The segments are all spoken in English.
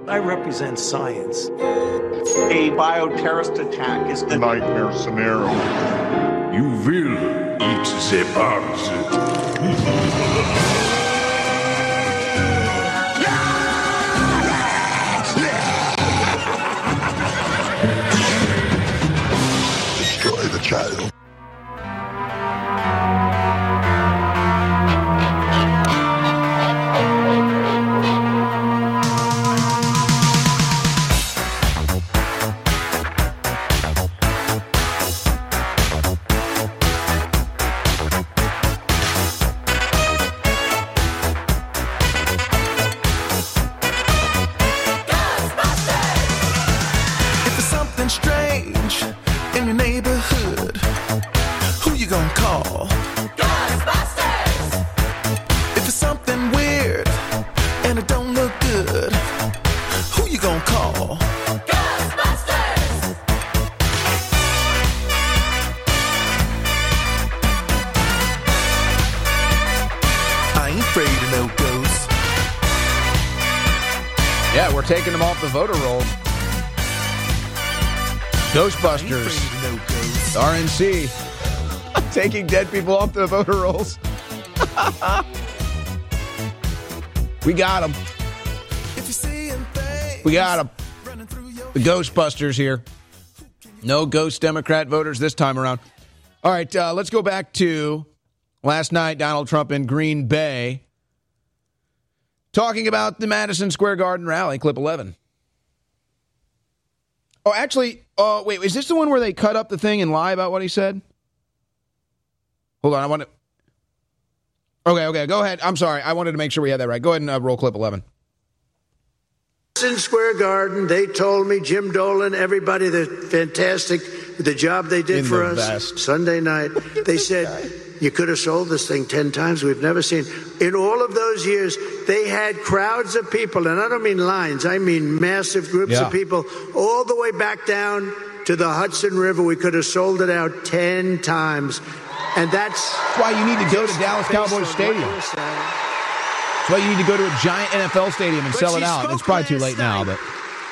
I represent science. A bioterrorist attack is the nightmare scenario. You will eat the bugs. Destroy the child. Taking them off the voter rolls. Ghostbusters. RNC. Taking dead people off the voter rolls. We got them. We got them. The Ghostbusters here. No ghost Democrat voters this time around. All right, let's go back to last night, Donald Trump in Green Bay. Talking about the Madison Square Garden rally, clip 11. Oh, actually, wait, is this the one where they cut up the thing and lie about what he said? Hold on, I want to... Okay, go ahead. I'm sorry, I wanted to make sure we had that right. Go ahead and roll clip 11. Madison Square Garden, they told me, Jim Dolan, everybody, they're fantastic, the job they did for us best. Sunday night. They said... You could have sold this thing 10 times. We've never seen. In all of those years, they had crowds of people, and I don't mean lines. I mean massive groups of people all the way back down to the Hudson River. We could have sold it out 10 times. And that's why you need to go to Dallas Cowboys Stadium. That's why you need to go to a giant NFL stadium and sell it out. It's probably too late now, but...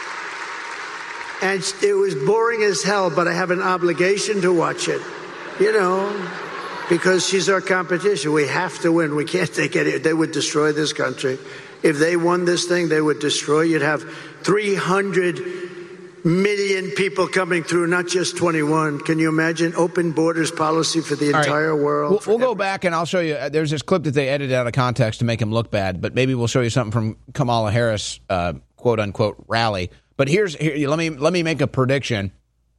And it was boring as hell, but I have an obligation to watch it. You know... Because she's our competition. We have to win. We can't take any. They would destroy this country. If they won this thing, they would destroy. You'd have 300 million people coming through, not just 21. Can you imagine? Open borders policy for the entire world. We'll go back and I'll show you. There's this clip that they edited out of context to make him look bad, but maybe we'll show you something from Kamala Harris, quote unquote, rally. But here, let me make a prediction.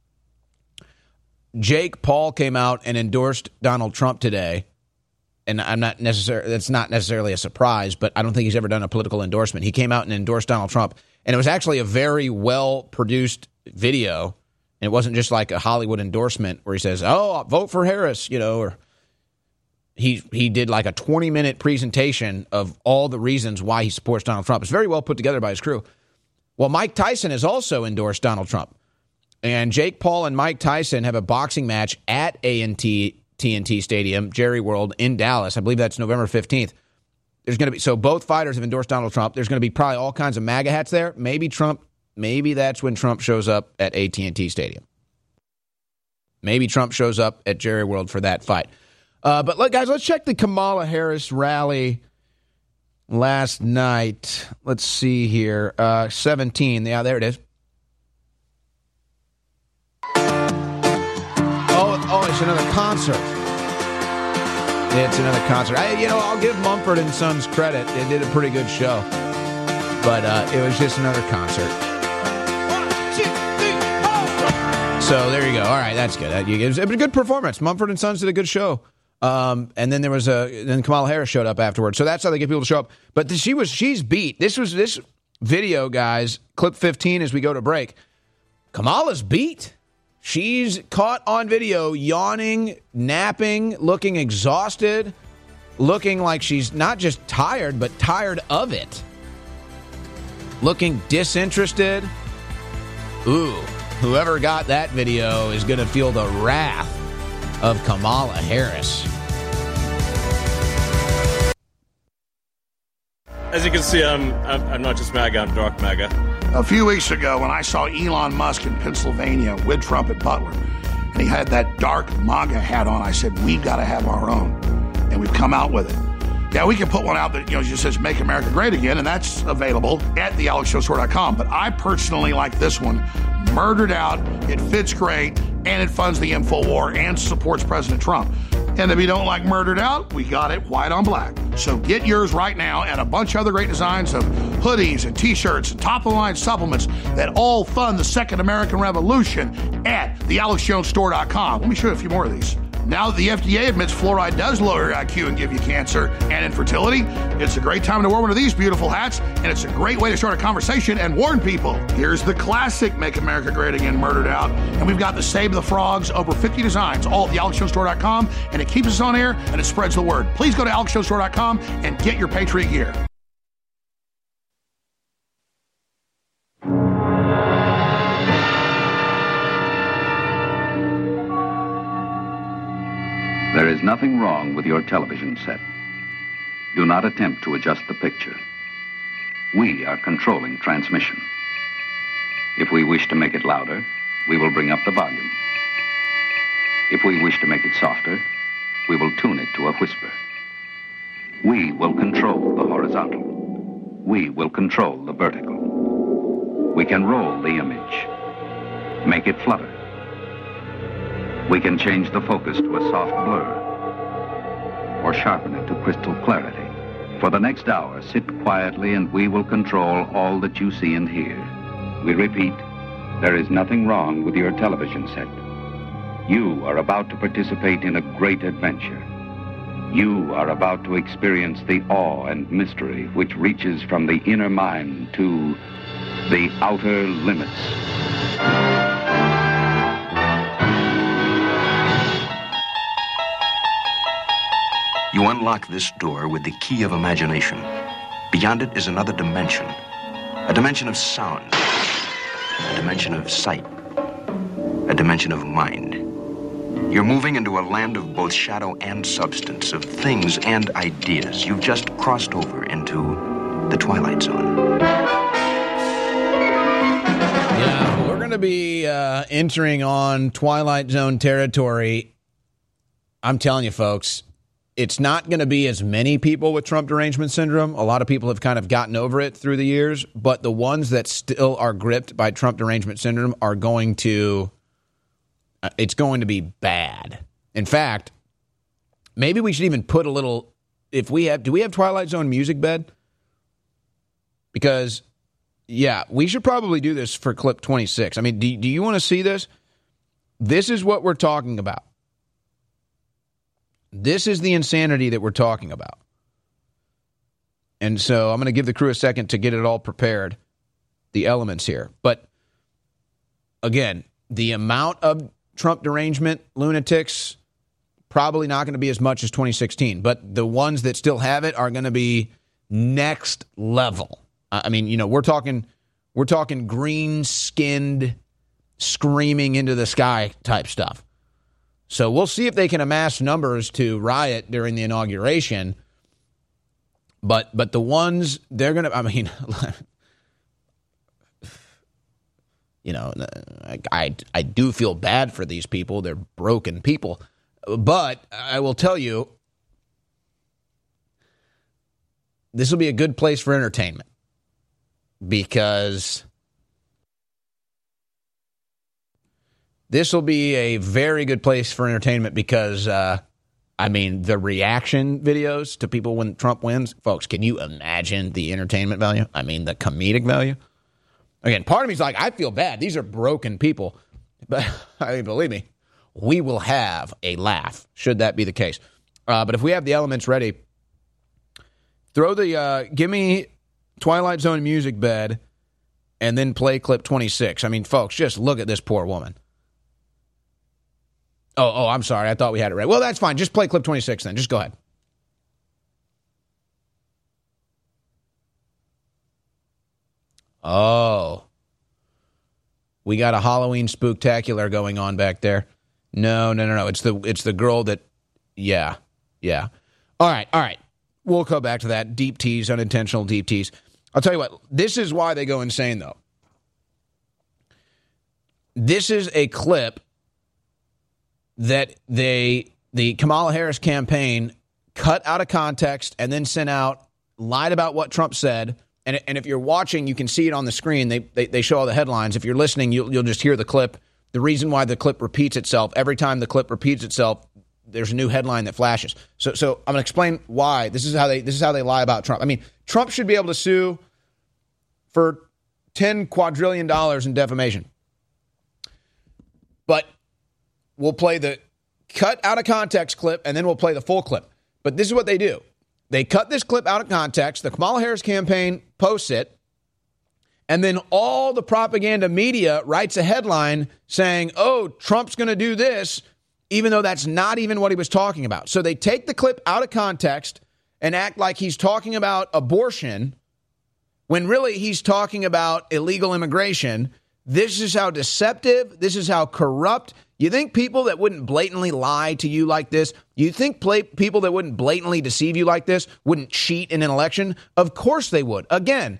Jake Paul came out and endorsed Donald Trump today, and that's not necessarily a surprise, but I don't think he's ever done a political endorsement. He came out and endorsed Donald Trump, and it was actually a very well-produced video, and it wasn't just like a Hollywood endorsement where he says, oh, vote for Harris, or he did like a 20-minute presentation of all the reasons why he supports Donald Trump. It's very well put together by his crew. Well, Mike Tyson has also endorsed Donald Trump. And Jake Paul and Mike Tyson have a boxing match at TNT Stadium, Jerry World in Dallas. I believe that's November 15th. There's going to be, so both fighters have endorsed Donald Trump. There's going to be probably all kinds of MAGA hats there. Maybe that's when Trump shows up at AT&T Stadium. Maybe Trump shows up at Jerry World for that fight. But look, guys, let's check the Kamala Harris rally last night. Let's see here. 17. Yeah, there it is. Oh, it's another concert. It's another concert. I'll give Mumford and Sons credit. They did a pretty good show. But it was just another concert. 1, 2, 3, 4. So there you go. All right, that's good. It was a good performance. Mumford and Sons did a good show. And then then Kamala Harris showed up afterwards. So that's how they get people to show up. But she's beat. This video, guys, clip 15 as we go to break. Kamala's beat. She's caught on video yawning, napping, looking exhausted, looking like she's not just tired, but tired of it. Looking disinterested. Ooh, whoever got that video is going to feel the wrath of Kamala Harris. As you can see, I'm not just MAGA, I'm dark MAGA. A few weeks ago, when I saw Elon Musk in Pennsylvania with Trump at Butler, and he had that dark MAGA hat on, I said, we've got to have our own. And we've come out with it. Yeah, we can put one out that, just says Make America Great Again, and that's available at thealexjonesstore.com. But I personally like this one. Murdered Out. It fits great, and it funds the InfoWar and supports President Trump. And if you don't like Murdered Out, we got it white on black. So get yours right now, and a bunch of other great designs of hoodies and T-shirts and top-of-the-line supplements that all fund the Second American Revolution at thealexjonesstore.com. Let me show you a few more of these. Now that the FDA admits fluoride does lower your IQ and give you cancer and infertility, it's a great time to wear one of these beautiful hats, and it's a great way to start a conversation and warn people. Here's the classic Make America Great Again Murdered Out, and we've got the Save the Frogs, over 50 designs, all at thealexjonesstore.com, and it keeps us on air, and it spreads the word. Please go to alexjonesstore.com and get your Patriot gear. There is nothing wrong with your television set. Do not attempt to adjust the picture. We are controlling transmission. If we wish to make it louder, we will bring up the volume. If we wish to make it softer, we will tune it to a whisper. We will control the horizontal. We will control the vertical. We can roll the image, make it flutter. We can change the focus to a soft blur or sharpen it to crystal clarity. For the next hour, sit quietly and we will control all that you see and hear. We repeat, there is nothing wrong with your television set. You are about to participate in a great adventure. You are about to experience the awe and mystery which reaches from the inner mind to the outer limits. You unlock this door with the key of imagination. Beyond it is another dimension. A dimension of sound. A dimension of sight. A dimension of mind. You're moving into a land of both shadow and substance, of things and ideas. You've just crossed over into the Twilight Zone. Yeah, we're going to be entering on Twilight Zone territory. I'm telling you, folks, it's not going to be as many people with Trump derangement syndrome. A lot of people have kind of gotten over it through the years, but the ones that still are gripped by Trump derangement syndrome are going to, it's going to be bad. In fact, maybe we should even put a little, do we have Twilight Zone music bed? Because, yeah, we should probably do this for clip 26. I mean, do you want to see this? This is what we're talking about. This is the insanity that we're talking about. And so I'm going to give the crew a second to get it all prepared, the elements here. But again, the amount of Trump derangement lunatics, probably not going to be as much as 2016. But the ones that still have it are going to be next level. I mean, we're talking green-skinned, screaming into the sky type stuff. So we'll see if they can amass numbers to riot during the inauguration. But the ones they're going to, I mean, I do feel bad for these people. They're broken people. But I will tell you, this will be a good place for entertainment because this will be a very good place for entertainment because, the reaction videos to people when Trump wins, folks, can you imagine the entertainment value? I mean, the comedic value? Again, part of me is like, I feel bad. These are broken people. But believe me, we will have a laugh, should that be the case. But if we have the elements ready, give me Twilight Zone music bed and then play clip 26. I mean, folks, just look at this poor woman. Oh, I'm sorry. I thought we had it right. Well, that's fine. Just play clip 26 then. Just go ahead. Oh. We got a Halloween spooktacular going on back there. No. It's the girl that, yeah. All right. We'll go back to that. Deep tease, unintentional deep tease. I'll tell you what, this is why they go insane, though. This is a clip that the Kamala Harris campaign cut out of context and then sent out, lied about what Trump said. And if you're watching, you can see it on the screen. They show all the headlines. If you're listening, you'll just hear the clip. The reason why the clip repeats itself, every time the clip repeats itself, there's a new headline that flashes. So I'm going to explain why. This is how they lie about Trump. I mean, Trump should be able to sue for $10 quadrillion in defamation. But we'll play the cut out of context clip, and then we'll play the full clip. But this is what they do. They cut this clip out of context. The Kamala Harris campaign posts it. And then all the propaganda media writes a headline saying, oh, Trump's going to do this, even though that's not even what he was talking about. So they take the clip out of context and act like he's talking about abortion when really he's talking about illegal immigration. This is how deceptive, this is how corrupt. You think people that wouldn't blatantly lie to you like this, you think people that wouldn't blatantly deceive you like this wouldn't cheat in an election? Of course they would. Again,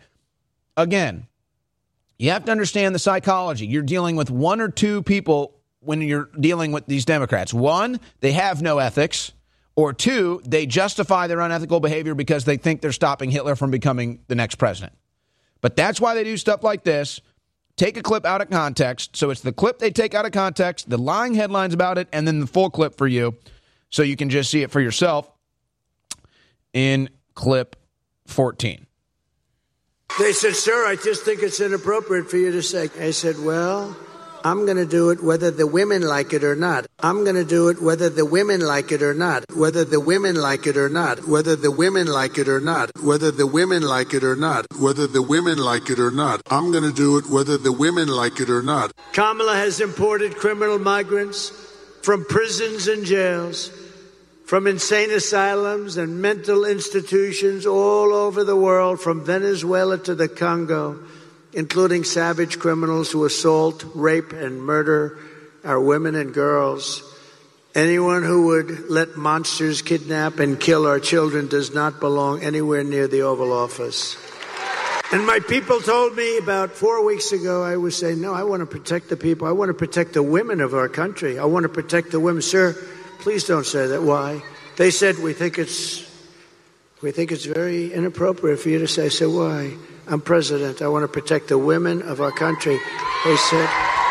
you have to understand the psychology. You're dealing with one or two people when you're dealing with these Democrats. One, they have no ethics. Or two, they justify their unethical behavior because they think they're stopping Hitler from becoming the next president. But that's why they do stuff like this. Take a clip out of context. So it's the clip they take out of context, the lying headlines about it, and then the full clip for you so you can just see it for yourself in clip 14. They said, sir, I just think it's inappropriate for you to say. I said, well, I'm going to do it whether the women like it or not. I'm going to do it whether the women like it or not. Whether the women like it or not. Whether the women like it or not. Whether the women like it or not. Whether the women like it or not. I'm going to do it whether the women like it or not. Kamala has imported criminal migrants from prisons and jails, from insane asylums and mental institutions all over the world, from Venezuela to the Congo, including savage criminals who assault, rape, and murder our women and girls. Anyone who would let monsters kidnap and kill our children does not belong anywhere near the Oval Office. And my people told me about 4 weeks ago, I was saying, no, I want to protect the people. I want to protect the women of our country. I want to protect the women. Sir, please don't say that. Why? They said, we think it's very inappropriate for you to say. I said, why? I'm president. I want to protect the women of our country. They said,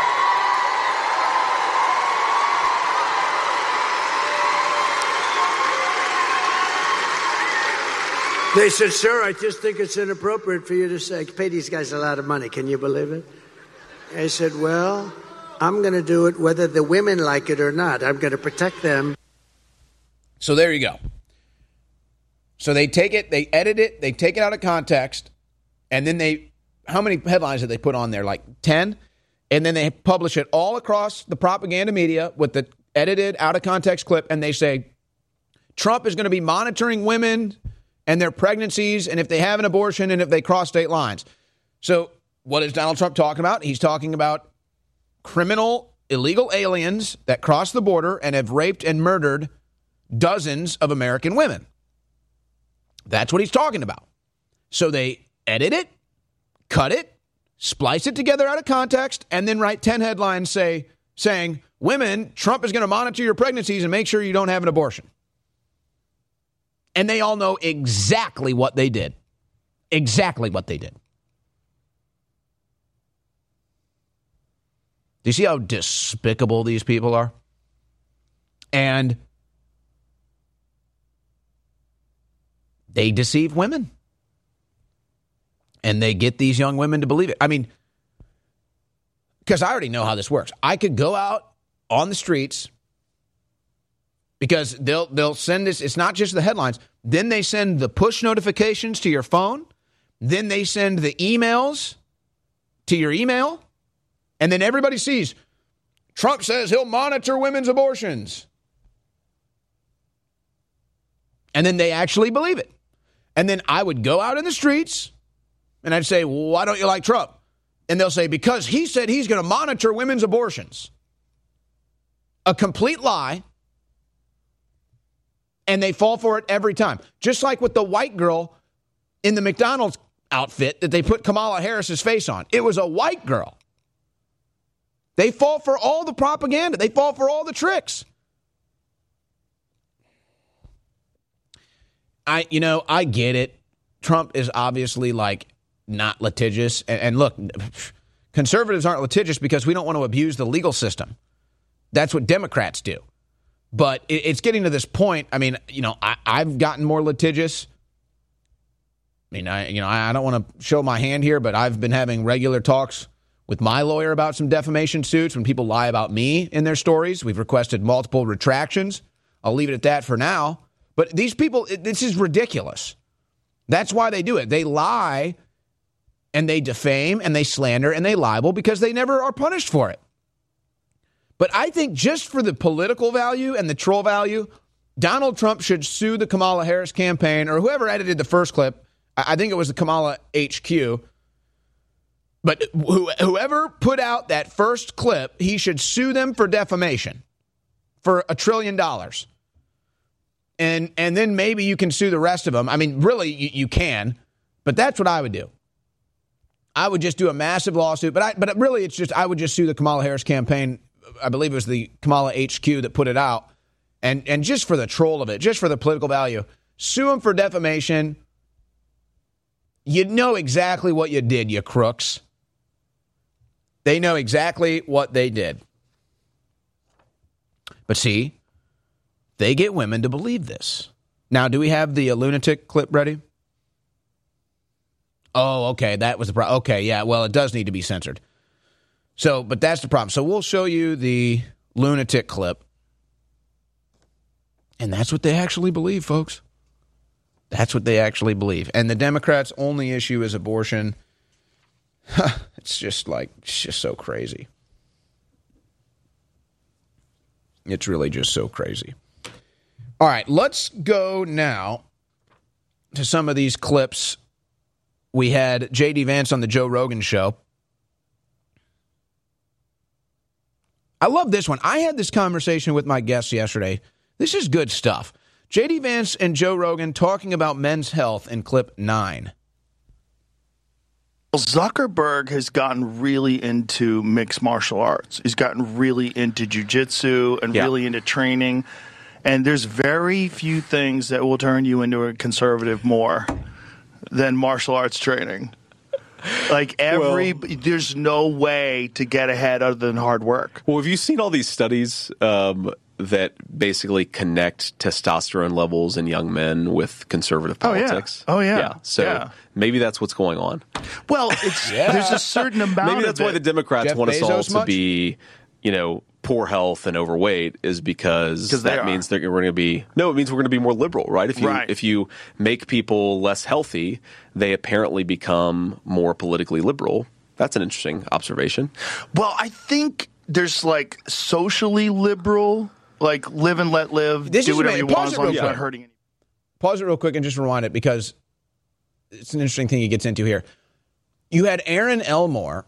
sir, I just think it's inappropriate for you to say, pay these guys a lot of money. Can you believe it? I said, well, I'm going to do it whether the women like it or not. I'm going to protect them. So there you go. So they take it, they edit it, they take it out of context, and then how many headlines did they put on there? Like 10? And then they publish it all across the propaganda media with the edited, out of context clip, and they say, Trump is going to be monitoring women and their pregnancies, and if they have an abortion, and if they cross state lines. So what is Donald Trump talking about? He's talking about criminal, illegal aliens that cross the border and have raped and murdered dozens of American women. That's what he's talking about. So they edit it, cut it, splice it together out of context, and then write 10 headlines saying, women, Trump is going to monitor your pregnancies and make sure you don't have an abortion. And they all know exactly what they did. Exactly what they did. Do you see how despicable these people are? And they deceive women. And they get these young women to believe it. I mean, because I already know how this works. I could go out on the streets because they'll send this. It's not just the headlines. Then they send the push notifications to your phone. Then they send the emails to your email. And then everybody sees Trump says he'll monitor women's abortions. And then they actually believe it. And then I would go out in the streets and I'd say, well, why don't you like Trump? And they'll say, because he said he's going to monitor women's abortions. A complete lie. And they fall for it every time. Just like with the white girl in the McDonald's outfit that they put Kamala Harris's face on. It was a white girl. They fall for all the propaganda. They fall for all the tricks. I get it. Trump is obviously not litigious. And look, conservatives aren't litigious because we don't want to abuse the legal system. That's what Democrats do. But it's getting to this point. I mean, I've gotten more litigious. I mean, I don't want to show my hand here, but I've been having regular talks with my lawyer about some defamation suits when people lie about me in their stories. We've requested multiple retractions. I'll leave it at that for now. But these people, this is ridiculous. That's why they do it. They lie and they defame and they slander and they libel because they never are punished for it. But I think just for the political value and the troll value, Donald Trump should sue the Kamala Harris campaign or whoever edited the first clip. I think it was the Kamala HQ. But whoever put out that first clip, he should sue them for defamation for $1 trillion. And then maybe you can sue the rest of them. I mean, really, you can. But that's what I would do. I would just do a massive lawsuit. But really, I would just sue the Kamala Harris campaign. I believe it was the Kamala HQ that put it out. And just for the troll of it, just for the political value, sue them for defamation. You know exactly what you did, you crooks. They know exactly what they did. But see, they get women to believe this. Now, do we have the lunatic clip ready? Oh, okay, that was the problem. Okay, yeah, well, it does need to be censored. So, but that's the problem. So we'll show you the lunatic clip. And that's what they actually believe, folks. That's what they actually believe. And the Democrats' only issue is abortion. It's just so crazy. It's really just so crazy. All right, let's go now to some of these clips. We had J.D. Vance on the Joe Rogan show. I love this one. I had this conversation with my guests yesterday. This is good stuff. J.D. Vance and Joe Rogan talking about men's health in clip 9. Well, Zuckerberg has gotten really into mixed martial arts. He's gotten really into jiu-jitsu and really into training. And there's very few things that will turn you into a conservative more than martial arts training. There's no way to get ahead other than hard work. Well, have you seen all these studies that basically connect testosterone levels in young men with conservative politics? Oh, yeah. So maybe that's what's going on. Well, there's a certain amount maybe that's of why the Democrats Jeff want us all Bezos to be, poor health and overweight is because that means that we're going to be it means we're going to be more liberal, right? If you make people less healthy, they apparently become more politically liberal. That's an interesting observation. Well, I think there's socially liberal, live and let live, do whatever you want as long as you're not hurting anyone. Pause it real quick and just rewind it because it's an interesting thing he gets into here. You had Erin Elmore.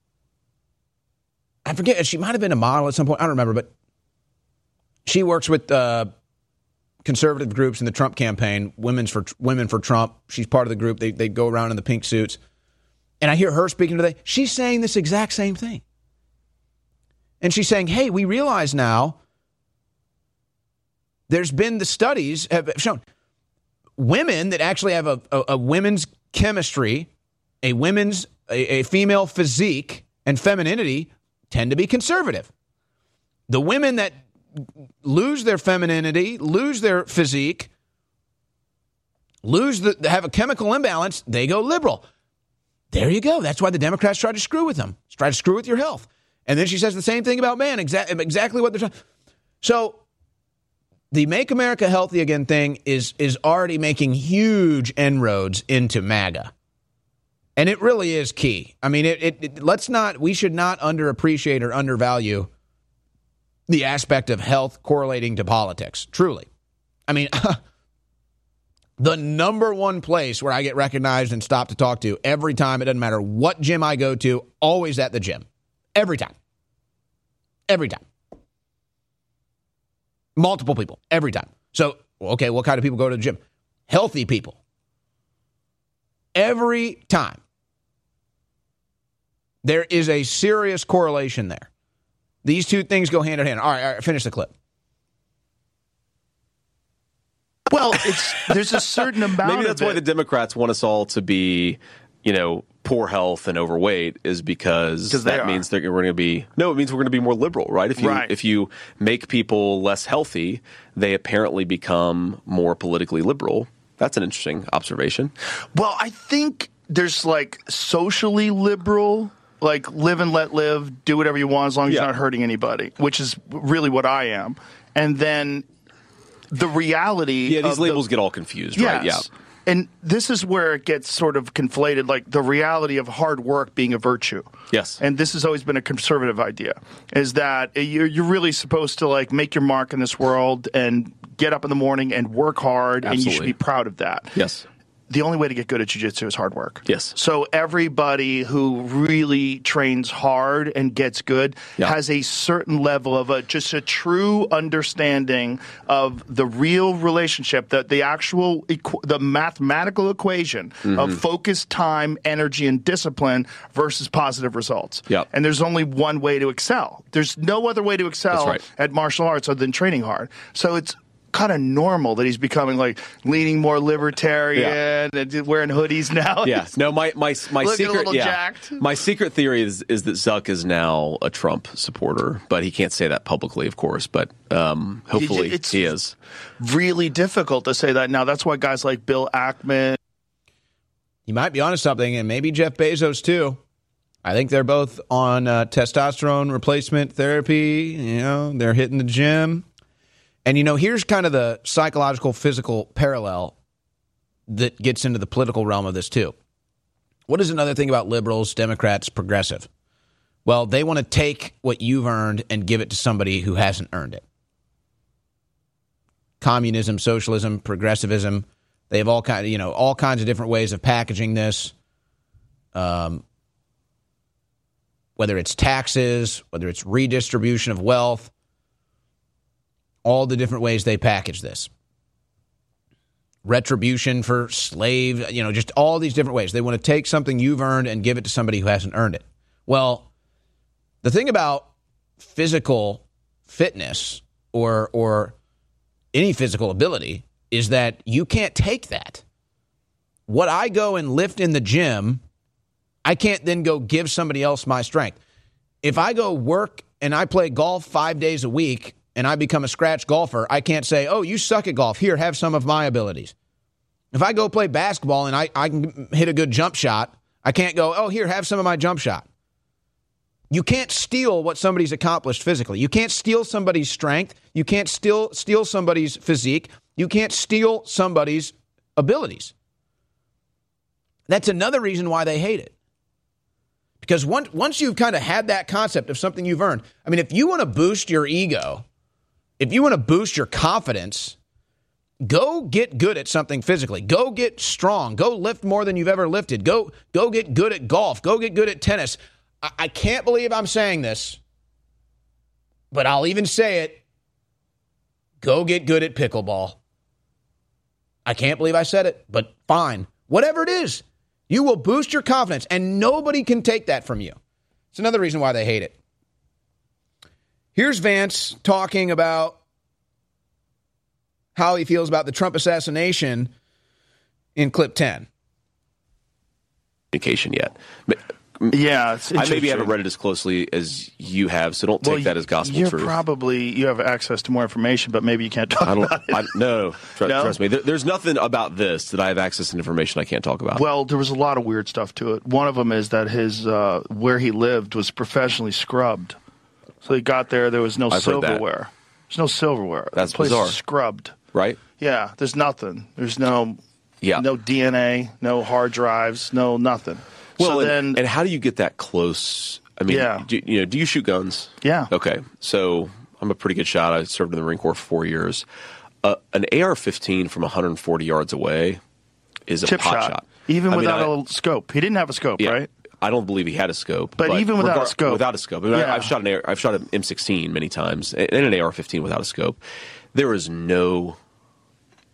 I forget, she might have been a model at some point. I don't remember, but she works with conservative groups in the Trump campaign, Women for Trump. She's part of the group. They go around in the pink suits. And I hear her speaking today. She's saying this exact same thing. And she's saying, hey, we realize now there's been the studies have shown women that actually have a women's chemistry, a female physique and femininity tend to be conservative. The women that lose their femininity, lose their physique, have a chemical imbalance, they go liberal. There you go. That's why the Democrats try to screw with them. Try to screw with your health. And then she says the same thing about men, exactly what they're saying. So the Make America Healthy Again thing is already making huge inroads into MAGA. And it really is key. I mean, we should not underappreciate or undervalue the aspect of health correlating to politics. Truly. I mean, the number one place where I get recognized and stopped to talk to every time, it doesn't matter what gym I go to, always at the gym. Every time. Every time. Multiple people. Every time. So Okay, what kind of people go to the gym? Healthy people. Every time. There is a serious correlation there. These two things go hand in hand. All right, finish the clip. Well, there's a certain amount Maybe that's why the Democrats want us all to be, poor health and overweight, is because that means we're going to be it means we're going to be more liberal, right? If you make people less healthy, they apparently become more politically liberal. That's an interesting observation. Well, I think there's like socially liberal, like live and let live, do whatever you want as long as you're not hurting anybody, which is really what I am. And then the reality these labels get all confused, right? Yeah. And this is where it gets sort of conflated, like the reality of hard work being a virtue. Yes. And this has always been a conservative idea, is that you're really supposed to like make your mark in this world and get up in the morning and work hard, and you should be proud of that. Yes. The only way to get good at jiu-jitsu is hard work. Yes. So everybody who really trains hard and gets good has a certain level of just a true understanding of the real relationship, the mathematical equation of focus, time, energy, and discipline versus positive results. Yep. And there's only one way to excel. There's no other way to excel at martial arts other than training hard. So it's kind of normal that he's becoming like leaning more libertarian and wearing hoodies now. Yeah. No, my secret, a little jacked. My secret theory is that Zuck is now a Trump supporter, but he can't say that publicly, of course. But hopefully he is. Really difficult to say that now. That's why guys like Bill Ackman. You might be onto something, and maybe Jeff Bezos too. I think they're both on testosterone replacement therapy. They're hitting the gym. And, here's kind of the psychological, physical parallel that gets into the political realm of this, too. What is another thing about liberals, Democrats, progressive? Well, they want to take what you've earned and give it to somebody who hasn't earned it. Communism, socialism, progressivism, they have all kinds of different ways of packaging this. Whether it's taxes, whether it's redistribution of wealth, all the different ways they package this. Retribution for slave, just all these different ways. They want to take something you've earned and give it to somebody who hasn't earned it. Well, the thing about physical fitness or any physical ability is that you can't take that. What I go and lift in the gym, I can't then go give somebody else my strength. If I go work and I play golf 5 days a week, and I become a scratch golfer, I can't say, oh, you suck at golf. Here, have some of my abilities. If I go play basketball and I can hit a good jump shot, I can't go, oh, here, have some of my jump shot. You can't steal what somebody's accomplished physically. You can't steal somebody's strength. You can't steal somebody's physique. You can't steal somebody's abilities. That's another reason why they hate it. Because once you've kind of had that concept of something you've earned, I mean, if you want to boost your ego, if you want to boost your confidence, go get good at something physically. Go get strong. Go lift more than you've ever lifted. Go get good at golf. Go get good at tennis. I can't believe I'm saying this, but I'll even say it. Go get good at pickleball. I can't believe I said it, but fine. Whatever it is, you will boost your confidence, and nobody can take that from you. It's another reason why they hate it. Here's Vance talking about how he feels about the Trump assassination in clip 10. Communication yet. Yeah, I maybe haven't read it as closely as you have, so don't take that as gospel truth. You have access to more information, but maybe you can't talk about it. No, trust me. There's nothing about this that I have access to information I can't talk about. Well, there was a lot of weird stuff to it. One of them is that his where he lived was professionally scrubbed. So he got there was no silverware. There's no silverware. That's the place bizarre. Is scrubbed. Right? Yeah, there's nothing. There's no DNA, no hard drives, no nothing. Well, so and how do you get that close? I mean, do you shoot guns? Yeah. Okay, so I'm a pretty good shot. I served in the Marine Corps for 4 years. An AR-15 from 140 yards away is a pot shot. Even without a scope. He didn't have a scope, right? I don't believe he had a scope. But even without a scope. Without a scope. I mean, I've shot an M16 many times, and an AR-15 without a scope. There is no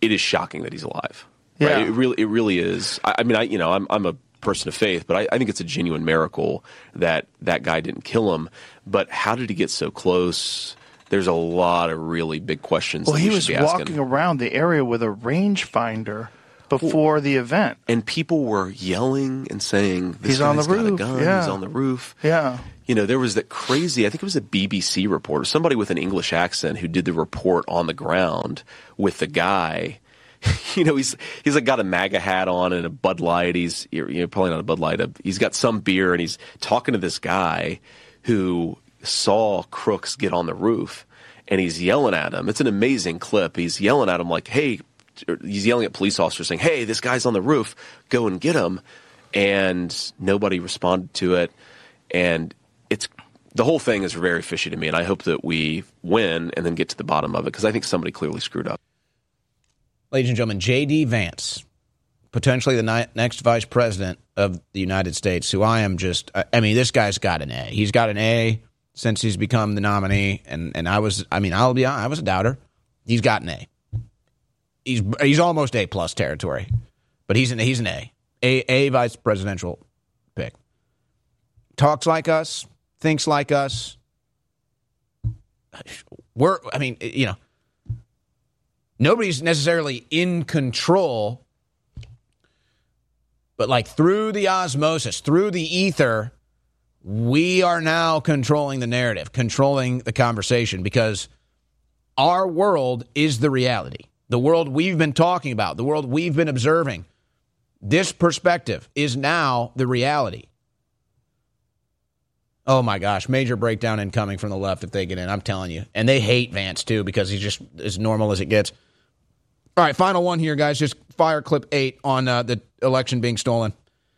it is shocking that he's alive. Yeah. Right? It really is. I'm a person of faith, but I think it's a genuine miracle that guy didn't kill him. But how did he get so close? There's a lot of really big questions. Well, that he we was should be walking asking. around the area with a rangefinder before the event, and people were yelling and saying, "This he's on the guy's got roof. a gun. Yeah. He's on the roof." Yeah. There was that crazy, I think it was a BBC reporter, somebody with an English accent who did the report on the ground with the guy. He's like got a MAGA hat on and a Bud Light. He's probably not a Bud Light. He's got some beer and he's talking to this guy who saw Crooks get on the roof and he's yelling at him. It's an amazing clip. He's yelling at him like, "Hey," he's yelling at police officers saying, "Hey, this guy's on the roof. Go and get him." And nobody responded to it. And the whole thing is very fishy to me, and I hope that we win and then get to the bottom of it because I think somebody clearly screwed up. Ladies and gentlemen, J.D. Vance, potentially the next vice president of the United States, who this guy's got an A. He's got an A since he's become the nominee, and I was a doubter. He's got an A. He's almost A+ territory, but he's an A vice presidential pick. Talks like us. Thinks like us. Nobody's necessarily in control, but like through the osmosis, through the ether, we are now controlling the narrative, controlling the conversation, because our world is the reality. The world we've been talking about, the world we've been observing. This perspective is now the reality. Oh, my gosh. Major breakdown incoming from the left if they get in. I'm telling you. And they hate Vance, too, because he's just as normal as it gets. All right, final one here, guys. Just fire clip 8 on the election being stolen.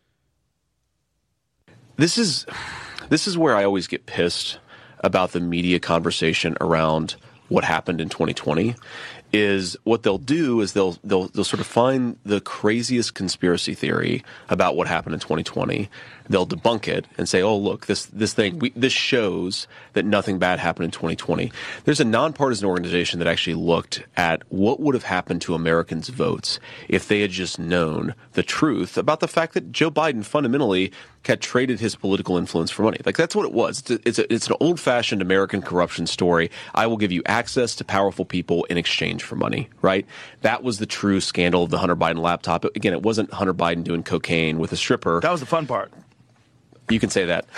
This is where I always get pissed about the media conversation around what happened in 2020. Is what they'll do is they'll sort of find the craziest conspiracy theory about what happened in 2020. They'll debunk it and say, "Oh, look, this shows that nothing bad happened in 2020." There's a nonpartisan organization that actually looked at what would have happened to Americans' votes if they had just known the truth about the fact that Joe Biden fundamentally had traded his political influence for money. Like, that's what it was. It's an old-fashioned American corruption story. I will give you access to powerful people in exchange for money, right? That was the true scandal of the Hunter Biden laptop. Again, it wasn't Hunter Biden doing cocaine with a stripper. That was the fun part. You can say that.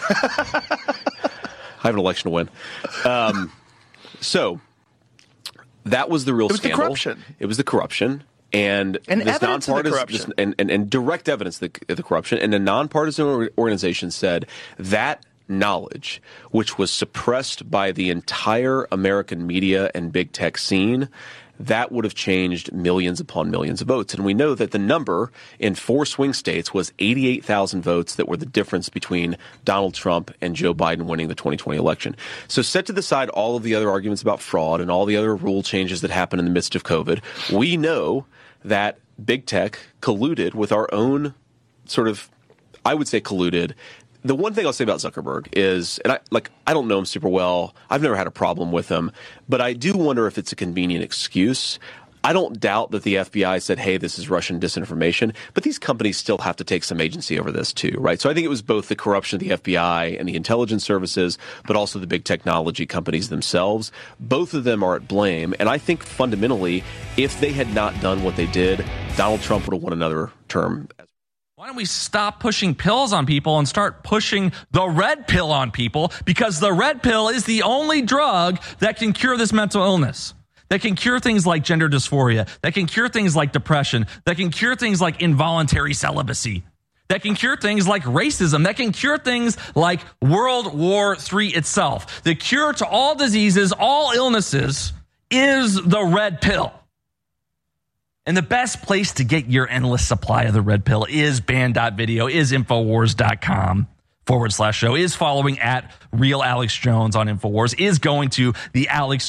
I have an election to win. So that was the real scandal. The corruption. It was the corruption. And this evidence of the corruption. And direct evidence of the corruption. And a nonpartisan organization said that knowledge, which was suppressed by the entire American media and big tech scene, that would have changed millions upon millions of votes. And we know that the number in 4 swing states was 88,000 votes that were the difference between Donald Trump and Joe Biden winning the 2020 election. So set to the side all of the other arguments about fraud and all the other rule changes that happened in the midst of COVID. We know that big tech colluded with our own sort of, I would say colluded. The one thing I'll say about Zuckerberg is, and I don't know him super well. I've never had a problem with him, but I do wonder if it's a convenient excuse. I don't doubt that the FBI said, "Hey, this is Russian disinformation," but these companies still have to take some agency over this too, right? So I think it was both the corruption of the FBI and the intelligence services, but also the big technology companies themselves. Both of them are at blame, and I think fundamentally, if they had not done what they did, Donald Trump would have won another term. Why don't we stop pushing pills on people and start pushing the red pill on people? Because the red pill is the only drug that can cure this mental illness, that can cure things like gender dysphoria, that can cure things like depression, that can cure things like involuntary celibacy, that can cure things like racism, that can cure things like World War III itself. The cure to all diseases, all illnesses, is the red pill. And the best place to get your endless supply of the red pill is band.video, is Infowars.com/show, is following at Real Alex Jones on Infowars, is going to the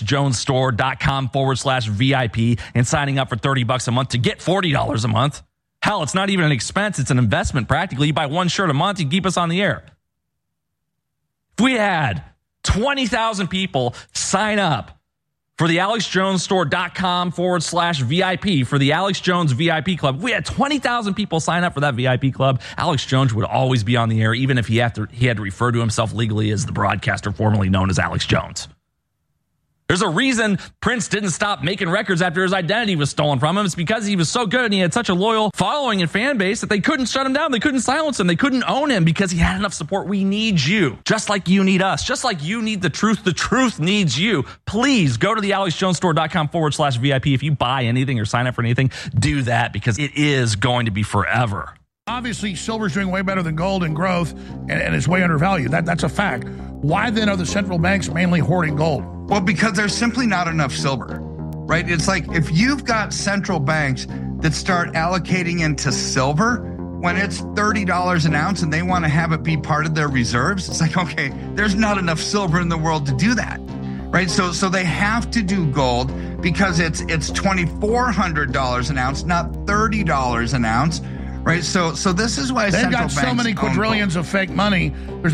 AlexJonesStore.com/VIP and signing up for $30 a month to get $40 a month. Hell, it's not even an expense. It's an investment practically. You buy one shirt a month, you keep us on the air. If we had 20,000 people sign up for the AlexJonesStore.com/VIP for the Alex Jones VIP Club. If we had 20,000 people sign up for that VIP club, Alex Jones would always be on the air, even if he had to refer to himself legally as the broadcaster formerly known as Alex Jones. There's a reason Prince didn't stop making records after his identity was stolen from him. It's because he was so good and he had such a loyal following and fan base that they couldn't shut him down. They couldn't silence him. They couldn't own him because he had enough support. We need you, just like you need us, just like you need the truth. The truth needs you. Please go to the AlexJonesStore.com/VIP. If you buy anything or sign up for anything, do that because it is going to be forever. Obviously, silver's doing way better than gold in growth, and it's way undervalued. That's a fact. Why then are the central banks mainly hoarding gold? Well, because there's simply not enough silver, right? It's like if you've got central banks that start allocating into silver when it's $30 an ounce and they want to have it be part of their reserves, it's like, okay, there's not enough silver in the world to do that, right? So they have to do gold because it's $2,400 an ounce, not $30 an ounce. Right, so this is why they've got so many quadrillions of fake money.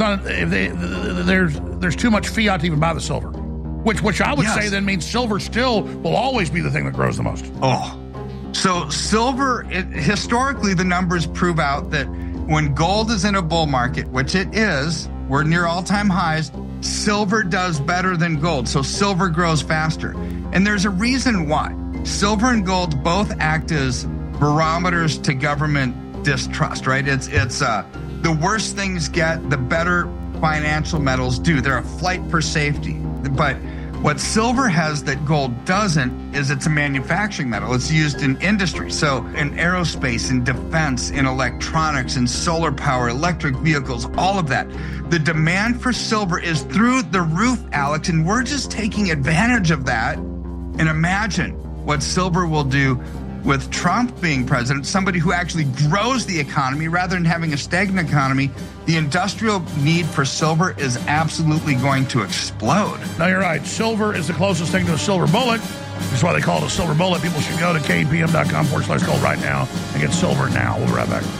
There's too much fiat to even buy the silver, which I would say then means silver still will always be the thing that grows the most. Oh, so silver historically the numbers prove out that when gold is in a bull market, which it is, we're near all-time highs. Silver does better than gold, so silver grows faster, and there's a reason why. Silver and gold both act as barometers to government distrust, right? It's the worse things get, the better financial metals do. They're a flight for safety. But what silver has that gold doesn't is it's a manufacturing metal. It's used in industry. So in aerospace, in defense, in electronics, in solar power, electric vehicles, all of that. The demand for silver is through the roof, Alex, and we're just taking advantage of that. And imagine what silver will do with Trump being president, somebody who actually grows the economy rather than having a stagnant economy. The industrial need for silver is absolutely going to explode. No, you're right. Silver is the closest thing to a silver bullet. That's why they call it a silver bullet. People should go to kpm.com/gold right now and get silver now. We'll be right back.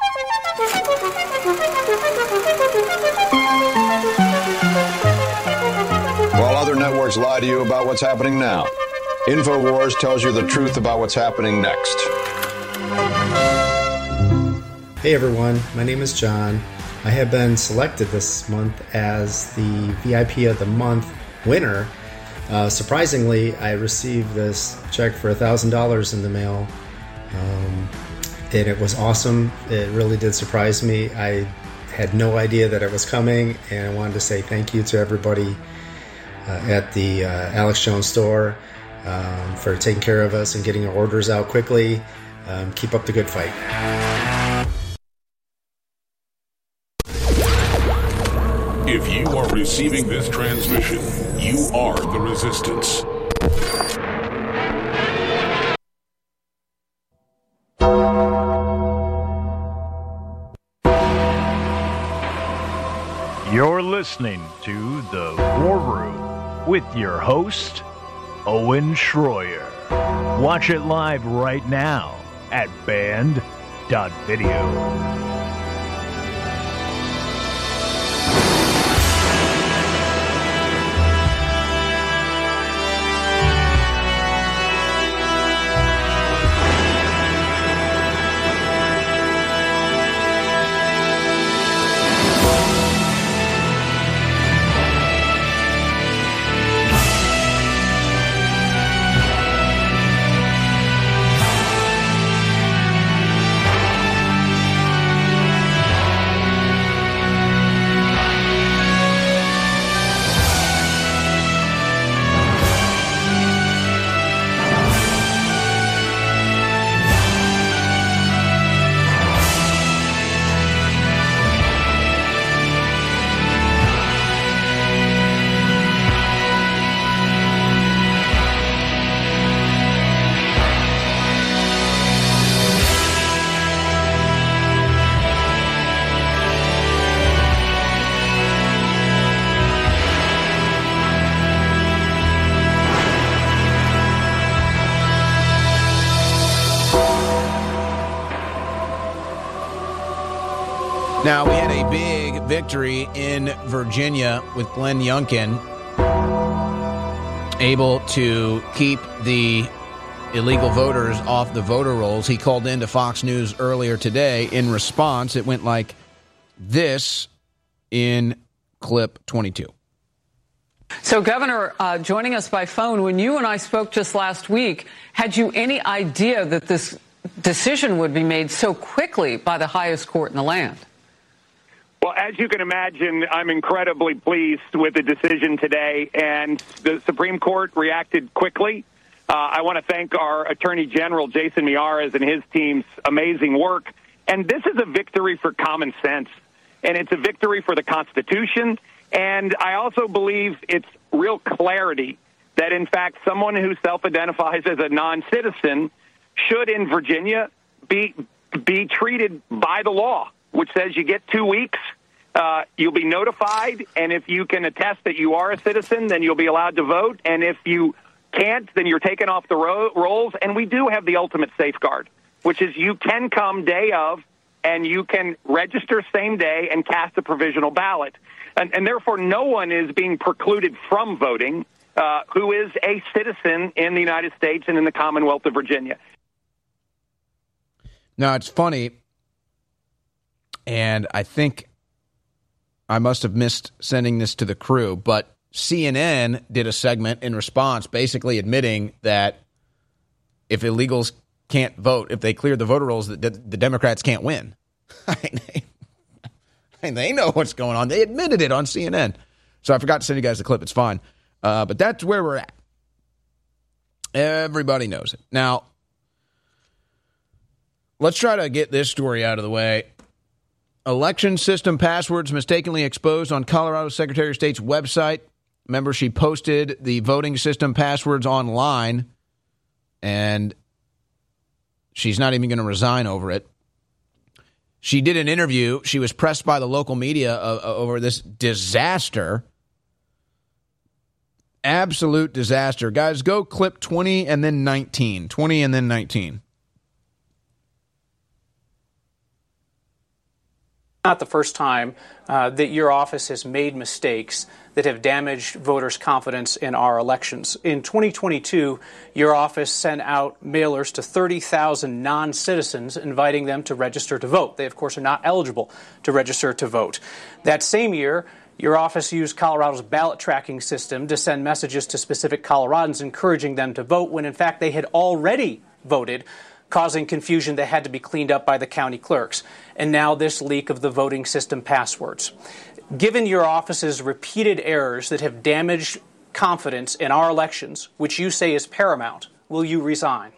While other networks lie to you about what's happening now, InfoWars tells you the truth about what's happening next. Hey everyone, my name is John. I have been selected this month as the VIP of the Month winner. Surprisingly, I received this check for $1,000 in the mail, and it was awesome. It really did surprise me. I had no idea that it was coming, and I wanted to say thank you to everybody at the Alex Jones store for taking care of us and getting our orders out quickly. Keep up the good fight. If you are receiving this transmission, you are the Resistance. You're listening to The War Room with your host, Owen Schroyer. Watch it live right now at band.video. Now, we had a big victory in Virginia with Glenn Youngkin. able to keep the illegal voters off the voter rolls. He called into Fox News earlier today. In response, it went like this in clip 22. So, Governor, joining us by phone, when you and I spoke just last week, had you any idea that this decision would be made so quickly by the highest court in the land? Well, as you can imagine, I'm incredibly pleased with the decision today, and the Supreme Court reacted quickly. I want to thank our Attorney General, Jason Miyares, and his team's amazing work. And this is a victory for common sense, and it's a victory for the Constitution. And I also believe it's real clarity that, in fact, someone who self-identifies as a non-citizen should, in Virginia, be treated by the law, which says you get 2 weeks, you'll be notified, and if you can attest that you are a citizen, then you'll be allowed to vote. And if you can't, then you're taken off the rolls. And we do have the ultimate safeguard, which is you can come day of, and you can register same day and cast a provisional ballot. And therefore, no one is being precluded from voting who is a citizen in the United States and in the Commonwealth of Virginia. Now, it's funny, and I think I must have missed sending this to the crew, but CNN did a segment in response basically admitting that if illegals can't vote, if they clear the voter rolls, the Democrats can't win. They know what's going on. They admitted it on CNN. So I forgot to send you guys the clip. It's fine. But that's where we're at. Everybody knows it. Now, let's try to get this story out of the way. Election system passwords mistakenly exposed on Colorado Secretary of State's website. Remember, she posted the voting system passwords online, and she's not even going to resign over it. She did an interview. She was pressed by the local media over this disaster. Absolute disaster. Guys, go clip 20 and then 19. 20 and then 19. Not the first time that your office has made mistakes that have damaged voters' confidence in our elections. In 2022, your office sent out mailers to 30,000 non-citizens inviting them to register to vote. They, of course, are not eligible to register to vote. That same year, your office used Colorado's ballot tracking system to send messages to specific Coloradans encouraging them to vote when, in fact, they had already voted, causing confusion that had to be cleaned up by the county clerks. And now this leak of the voting system passwords. Given your office's repeated errors that have damaged confidence in our elections, which you say is paramount, will you resign?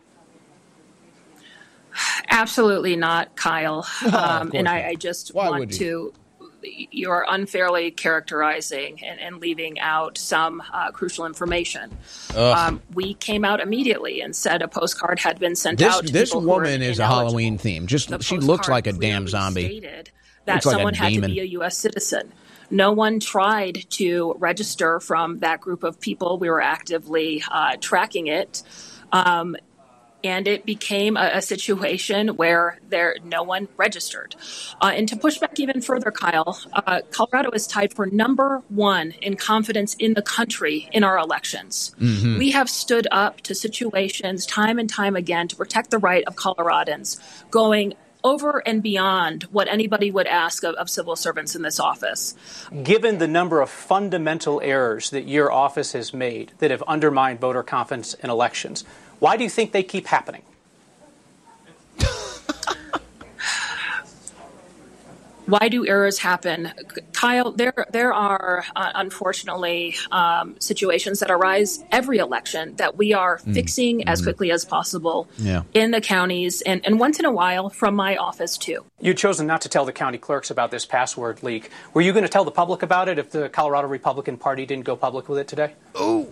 Absolutely not, Kyle. And I just want to... You're unfairly characterizing and leaving out some crucial information. We came out immediately and said a postcard had been sent out to this people woman is a Halloween theme. She looks like a damn zombie. That someone had to be a U.S. citizen. No one tried to register from that group of people. We were actively tracking it. And it became a situation where no one registered. And to push back even further, Kyle, Colorado is tied for number one in confidence in the country in our elections. Mm-hmm. We have stood up to situations time and time again to protect the right of Coloradans, going over and beyond what anybody would ask of civil servants in this office. Given the number of fundamental errors that your office has made that have undermined voter confidence in elections, why do you think they keep happening? Why do errors happen? Kyle, there are, unfortunately, situations that arise every election that we are fixing as quickly as possible in the counties and once in a while from my office, too. You've chosen not to tell the county clerks about this password leak. Were you going to tell the public about it if the Colorado Republican Party didn't go public with it today? Oh.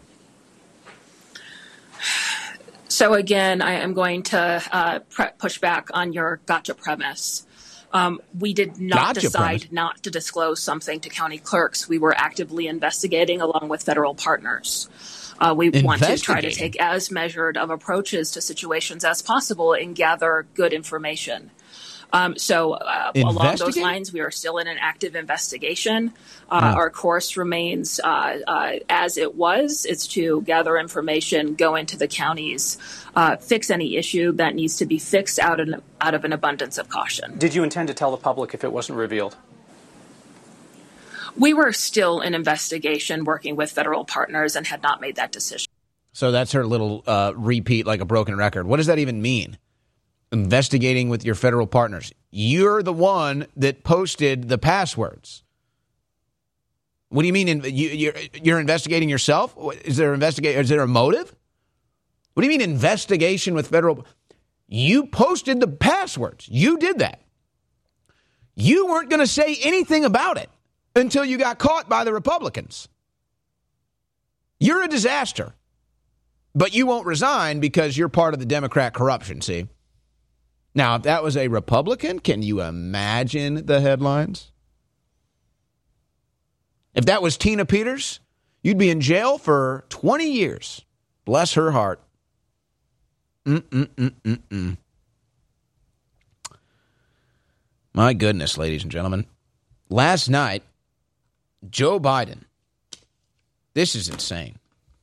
So, again, I am going to push back on your gotcha premise. We did not decide not to disclose something to county clerks. We were actively investigating along with federal partners. We want to try to take as measured of approaches to situations as possible and gather good information. So along those lines, we are still in an active investigation. Our course remains as it was. It's to gather information, go into the counties, fix any issue that needs to be fixed out of an abundance of caution. Did you intend to tell the public if it wasn't revealed? We were still in investigation, working with federal partners, and had not made that decision. So that's her little repeat like a broken record. What does that even mean? Investigating with your federal partners. You're the one that posted the passwords. What do you mean? You're investigating yourself? Is there a motive? What do you mean investigation with federal? You posted the passwords. You did that. You weren't going to say anything about it until you got caught by the Republicans. You're a disaster. But you won't resign because you're part of the Democrat corruption, see? Now, if that was a Republican, can you imagine the headlines? If that was Tina Peters, you'd be in jail for 20 years. Bless her heart. My goodness, ladies and gentlemen. Last night, Joe Biden, this is insane.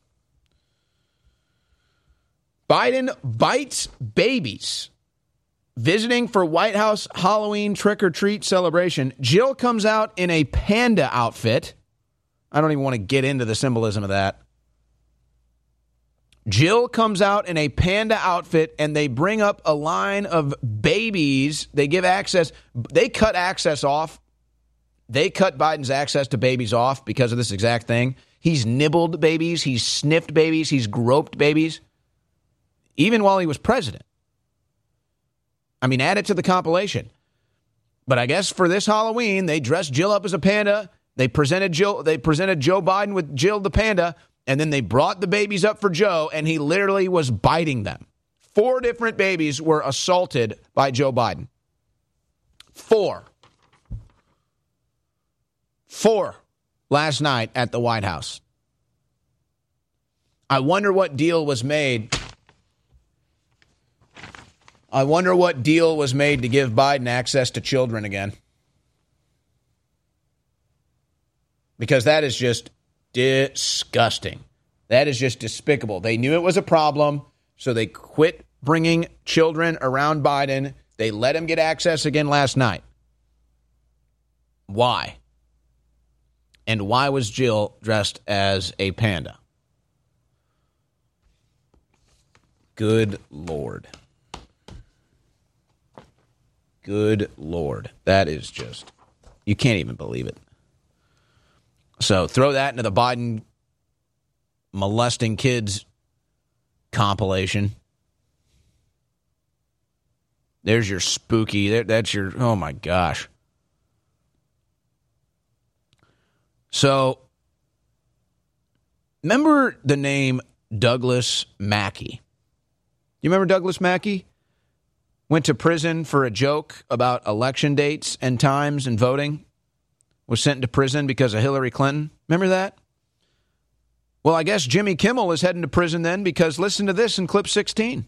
Biden bites babies. Visiting for White House Halloween trick-or-treat celebration. Jill comes out in a panda outfit. I don't even want to get into the symbolism of that. Jill comes out in a panda outfit, and they bring up a line of babies. They give access. They cut access off. They cut Biden's access to babies off because of this exact thing. He's nibbled babies. He's sniffed babies. He's groped babies. Even while he was president. I mean, add it to the compilation. But I guess for this Halloween, they dressed Jill up as a panda. They presented Joe Biden with Jill the panda, and then they brought the babies up for Joe, and he literally was biting them. 4 different babies were assaulted by Joe Biden. 4 last night at the White House. I wonder what deal was made. I wonder what deal was made to give Biden access to children again. Because that is just disgusting. That is just despicable. They knew it was a problem, so they quit bringing children around Biden. They let him get access again last night. Why? And why was Jill dressed as a panda? Good Lord. Good Lord. That is just, you can't even believe it. So throw that into the Biden molesting kids compilation. There's your spooky, that's your, oh my gosh. So, remember the name Douglas Mackey? You remember Douglas Mackey? Went to prison for a joke about election dates and times and voting. Was sent to prison because of Hillary Clinton. Remember that? Well, I guess Jimmy Kimmel is heading to prison then because listen to this in clip 16.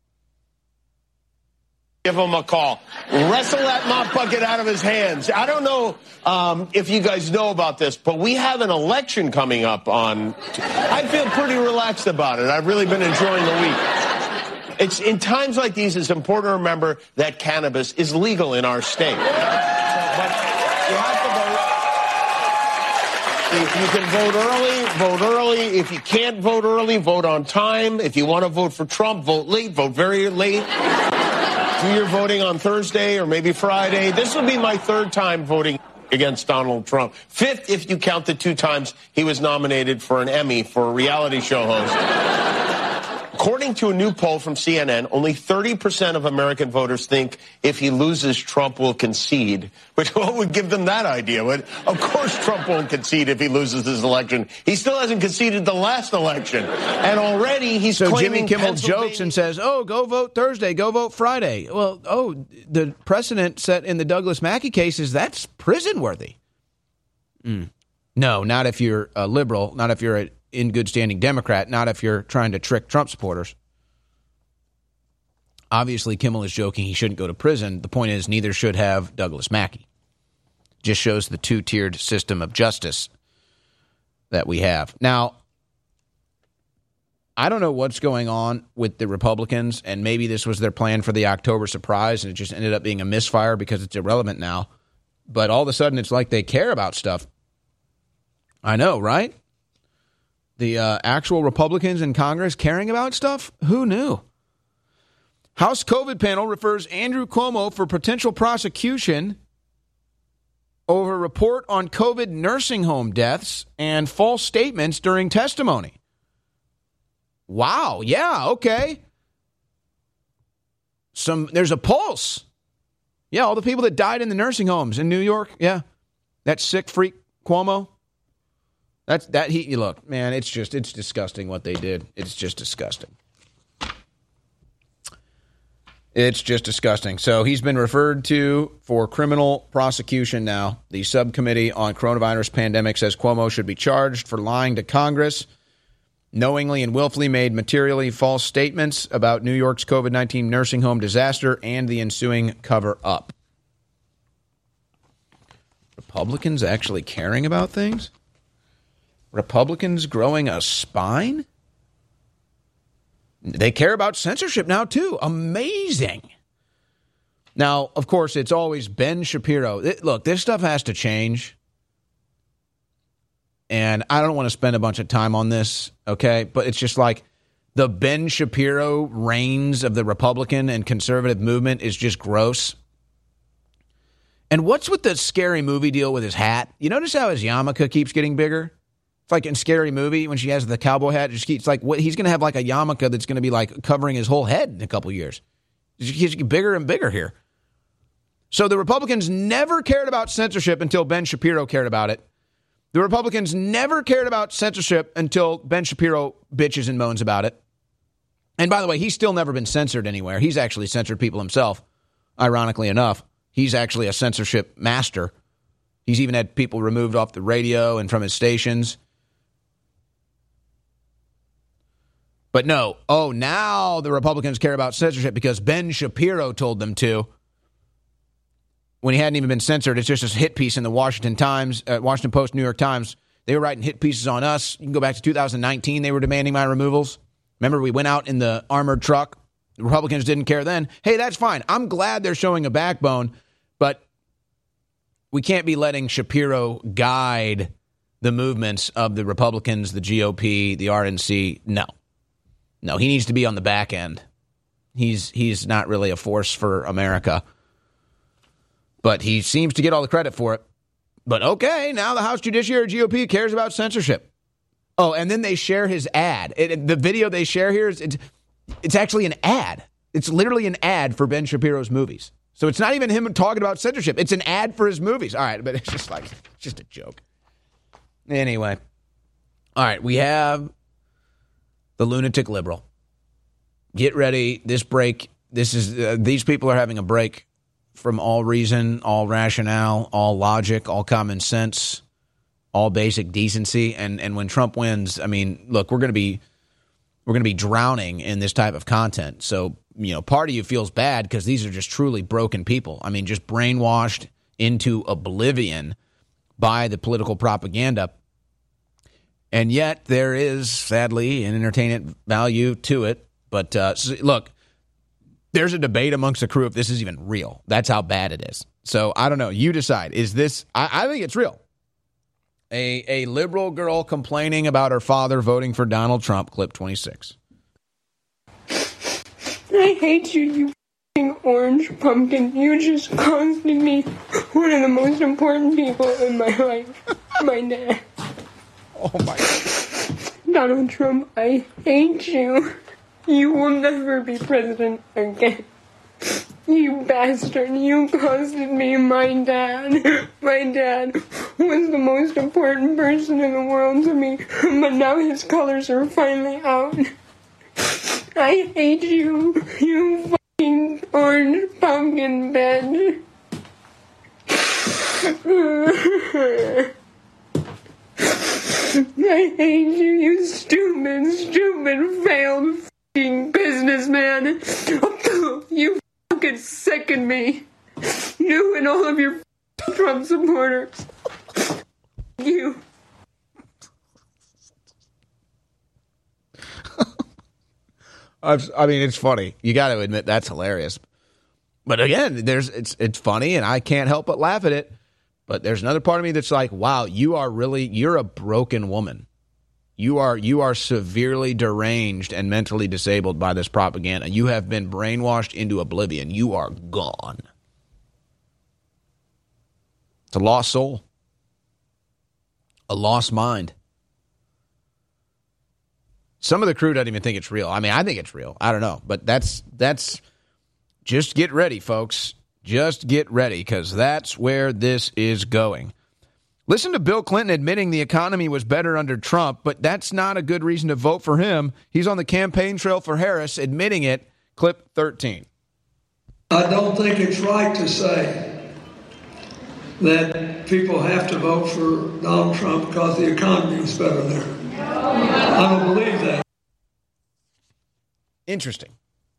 Give him a call. Wrestle that mop bucket out of his hands. I don't know if you guys know about this, but we have an election coming up on. I feel pretty relaxed about it. I've really been enjoying the week. It's in times like these, it's important to remember that cannabis is legal in our state. But you have to vote. If you can vote early, vote early. If you can't vote early, vote on time. If you want to vote for Trump, vote late, vote very late. Do your voting on Thursday or maybe Friday. This will be my 3rd time voting against Donald Trump. 5th if you count the 2 times he was nominated for an Emmy for a reality show host. According to a new poll from CNN, only 30% of American voters think if he loses, Trump will concede. Which what would give them that idea? Of course Trump won't concede if he loses this election. He still hasn't conceded the last election. And already he's claiming Jimmy Kimmel jokes and says, oh, go vote Thursday, go vote Friday. Well, the precedent set in the Douglas Mackey case is that's prison worthy. No, not if you're a liberal, not if you're a in good standing Democrat, not if you're trying to trick Trump supporters. Obviously, Kimmel is joking. He shouldn't go to prison. The point is, neither should have Douglas Mackey. Just shows the two-tiered system of justice that we have. Now, I don't know what's going on with the Republicans, and maybe this was their plan for the October surprise, and it just ended up being a misfire because it's irrelevant now. But all of a sudden, it's like they care about stuff. I know, right? The actual Republicans in Congress caring about stuff? Who knew? House COVID panel refers Andrew Cuomo for potential prosecution over report on COVID nursing home deaths and false statements during testimony. Wow. Yeah. Okay. There's a pulse. Yeah. All the people that died in the nursing homes in New York. Yeah. That sick freak Cuomo. Look, man, it's disgusting what they did. It's just disgusting. It's just disgusting. So he's been referred to for criminal prosecution now. The subcommittee on coronavirus pandemic says Cuomo should be charged for lying to Congress, knowingly and willfully made materially false statements about New York's COVID-19 nursing home disaster and the ensuing cover-up. Republicans actually caring about things? Republicans growing a spine? They care about censorship now, too. Amazing. Now, of course, it's always Ben Shapiro. Look, this stuff has to change. And I don't want to spend a bunch of time on this, okay? But it's just like the Ben Shapiro reigns of the Republican and conservative movement is just gross. And what's with the Scary Movie deal with his hat? You notice how his yarmulke keeps getting bigger? It's like in Scary Movie when she has the cowboy hat. It's like he's going to have like a yarmulke that's going to be like covering his whole head in a couple years. It keeps getting bigger and bigger here. So the Republicans never cared about censorship until Ben Shapiro cared about it. The Republicans never cared about censorship until Ben Shapiro bitches and moans about it. And by the way, he's still never been censored anywhere. He's actually censored people himself, ironically enough. He's actually a censorship master. He's even had people removed off the radio and from his stations. But no, now the Republicans care about censorship because Ben Shapiro told them to. When he hadn't even been censored, it's just a hit piece in the Washington Post, New York Times. They were writing hit pieces on us. You can go back to 2019. They were demanding my removals. Remember, we went out in the armored truck. The Republicans didn't care then. Hey, that's fine. I'm glad they're showing a backbone, but we can't be letting Shapiro guide the movements of the Republicans, the GOP, the RNC. No, he needs to be on the back end. He's not really a force for America. But he seems to get all the credit for it. But okay, now the House Judiciary GOP cares about censorship. Oh, and then they share his ad. The video they share here, it's actually an ad. It's literally an ad for Ben Shapiro's movies. So it's not even him talking about censorship. It's an ad for his movies. All right, but it's just a joke. Anyway. All right, we have the lunatic liberal. Get ready. This break, these people are having a break from all reason, all rationale, all logic, all common sense, all basic decency. And when Trump wins, I mean, look, we're going to be drowning in this type of content. So, part of you feels bad because these are just truly broken people. I mean, just brainwashed into oblivion by the political propaganda. And yet there is, sadly, an entertainment value to it. But look, there's a debate amongst the crew if this is even real. That's how bad it is. So I don't know. You decide. Is this? I think it's real. A liberal girl complaining about her father voting for Donald Trump. Clip 26. I hate you, you f***ing orange pumpkin. You just costed me one of the most important people in my life. My dad. Oh my God. Donald Trump, I hate you. You will never be president again. You bastard. You costed me my dad. My dad was the most important person in the world to me, but now his colors are finally out. I hate you, you fucking orange pumpkin bitch. I hate you, you stupid, failed fucking businessman. fucking sicken me. You and all of your Trump supporters. You. I mean, it's funny. You got to admit that's hilarious. But again, it's funny, and I can't help but laugh at it. But there's another part of me that's like, wow, you're a broken woman. You are severely deranged and mentally disabled by this propaganda. You have been brainwashed into oblivion. You are gone. It's a lost soul. A lost mind. Some of the crew doesn't even think it's real. I mean, I think it's real. I don't know. But that's just get ready, folks. Just get ready, because that's where this is going. Listen to Bill Clinton admitting the economy was better under Trump, but that's not a good reason to vote for him. He's on the campaign trail for Harris, admitting it. Clip 13. I don't think it's right to say that people have to vote for Donald Trump because the economy is better there. I don't believe that. Interesting.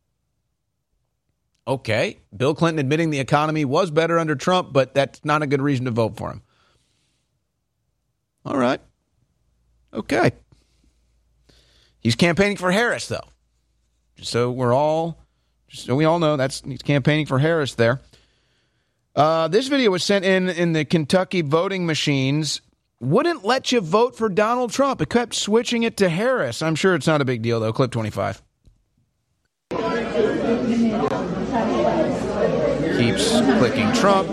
Okay, Bill Clinton admitting the economy was better under Trump, but that's not a good reason to vote for him. All right. Okay. He's campaigning for Harris, though. So we all know he's campaigning for Harris there. This video was sent in the Kentucky voting machines. Wouldn't let you vote for Donald Trump. It kept switching it to Harris. I'm sure it's not a big deal, though. Clip 25. Keeps clicking Trump.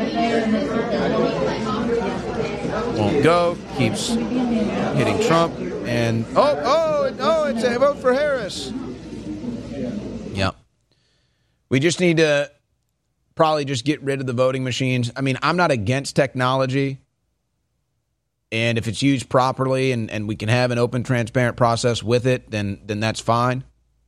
Won't go. Keeps hitting Trump. And, it's a vote for Harris. Yep. We just need to probably just get rid of the voting machines. I mean, I'm not against technology. And if it's used properly and we can have an open, transparent process with it, then that's fine.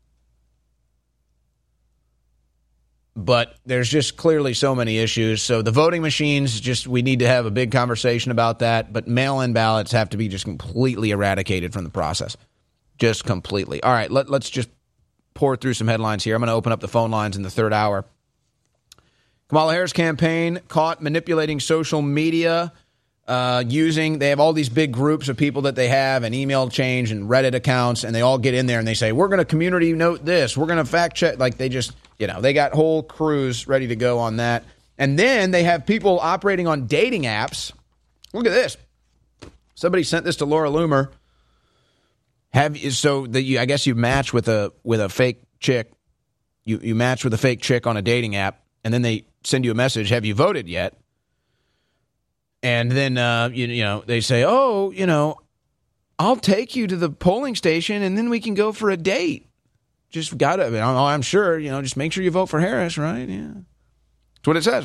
But there's just clearly so many issues. So the voting machines, we need to have a big conversation about that. But mail-in ballots have to be just completely eradicated from the process. Just completely. All right, let's just pour through some headlines here. I'm going to open up the phone lines in the third hour. Kamala Harris campaign caught manipulating social media. They have all these big groups of people that they have, and email change and Reddit accounts, and they all get in there and they say, we're going to community note this, we're going to fact check. Like they just, they got whole crews ready to go on that. And then they have people operating on dating apps. Look at this. Somebody sent this to Laura Loomer. I guess you match with a fake chick. You match with a fake chick on a dating app, and then they send you a message, have you voted yet? And then, they say, I'll take you to the polling station and then we can go for a date. I'm sure, just make sure you vote for Harris, right? Yeah. That's what it says.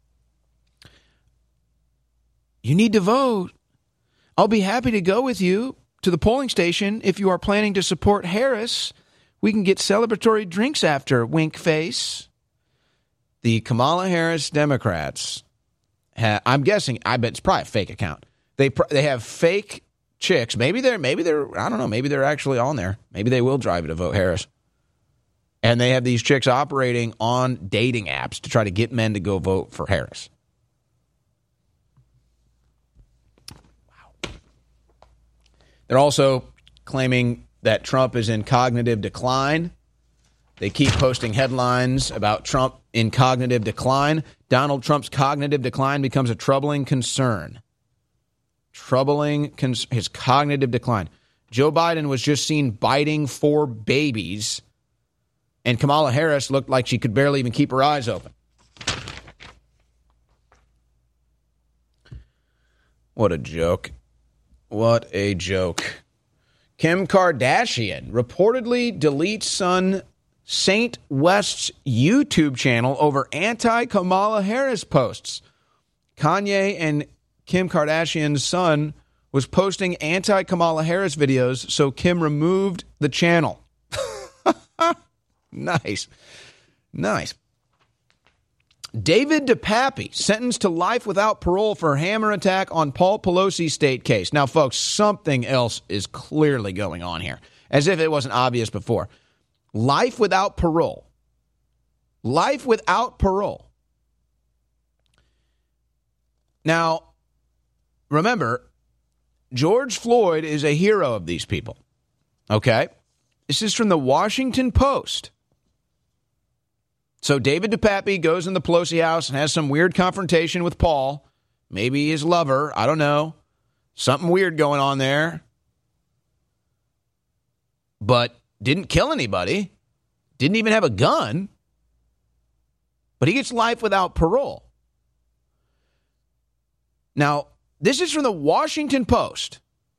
You need to vote. I'll be happy to go with you to the polling station if you are planning to support Harris. We can get celebratory drinks after, wink face. The Kamala Harris Democrats... I'm guessing. I bet it's probably a fake account. They have fake chicks. Maybe they're. I don't know. Maybe they're actually on there. Maybe they will drive you to vote Harris. And they have these chicks operating on dating apps to try to get men to go vote for Harris. Wow. They're also claiming that Trump is in cognitive decline. They keep posting headlines about Trump in cognitive decline. Donald Trump's cognitive decline becomes a troubling concern. His cognitive decline. Joe Biden was just seen biting 4 babies, and Kamala Harris looked like she could barely even keep her eyes open. What a joke. What a joke. Kim Kardashian reportedly deletes son Saint West's YouTube channel over anti-Kamala Harris posts. Kanye and Kim Kardashian's son was posting anti-Kamala Harris videos, so Kim removed the channel. Nice. David DePappy sentenced to life without parole for hammer attack on Paul Pelosi's state case. Now, folks, something else is clearly going on here, as if it wasn't obvious before. Life without parole Life without parole. Now, remember, George Floyd is a hero of these people. Okay? This is from the Washington Post. So David DePape goes in the Pelosi house and has some weird confrontation with Paul, maybe his lover, I don't know. Something weird going on there. But didn't kill anybody. Didn't even have a gun. But he gets life without parole. Now, this is from the Washington Post.